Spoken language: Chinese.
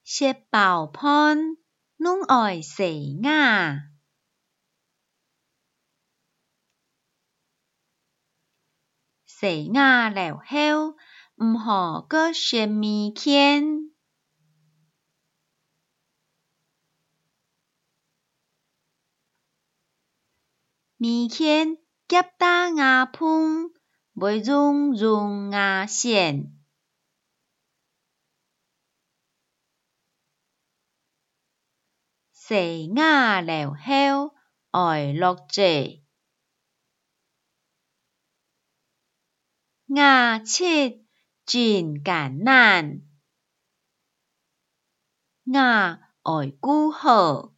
食饱飯，攏愛洗牙。洗牙了後，毋好閣食物件。物件夾大牙縫，袂融牙線。洗牙了後，愛落舌。牙齒真艱難，牙愛顧好。